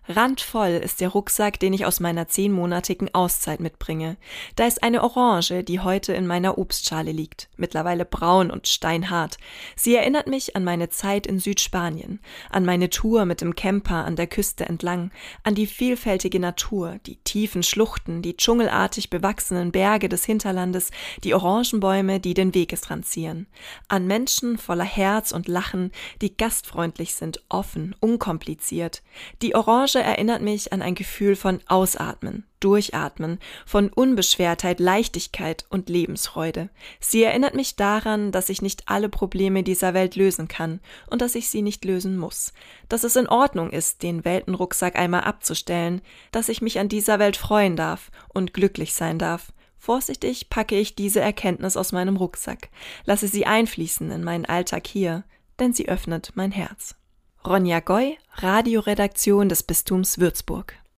Randvoll ist der Rucksack, den ich aus meiner 10-monatigen Auszeit mitbringe. Da ist eine Orange, die heute in meiner Obstschale liegt, mittlerweile braun und steinhart. Sie erinnert mich an meine Zeit in Südspanien, an meine Tour mit dem Camper an der Küste entlang, an die vielfältige Natur, die tiefen Schluchten, die dschungelartig bewachsenen Berge des Hinterlandes, die Orangenbäume, die den Wegesrand zieren. An Menschen voller Herz und Lachen, die gastfreundlich sind, offen, unkompliziert. Die Orange erinnert mich an ein Gefühl von Ausatmen, Durchatmen, von Unbeschwertheit, Leichtigkeit und Lebensfreude. Sie erinnert mich daran, dass ich nicht alle Probleme dieser Welt lösen kann und dass ich sie nicht lösen muss. Dass es in Ordnung ist, den Weltenrucksack einmal abzustellen, dass ich mich an dieser Welt freuen darf und glücklich sein darf. Vorsichtig packe ich diese Erkenntnis aus meinem Rucksack, lasse sie einfließen in meinen Alltag hier, denn sie öffnet mein Herz. Ronja Goy, Radioredaktion des Bistums Würzburg.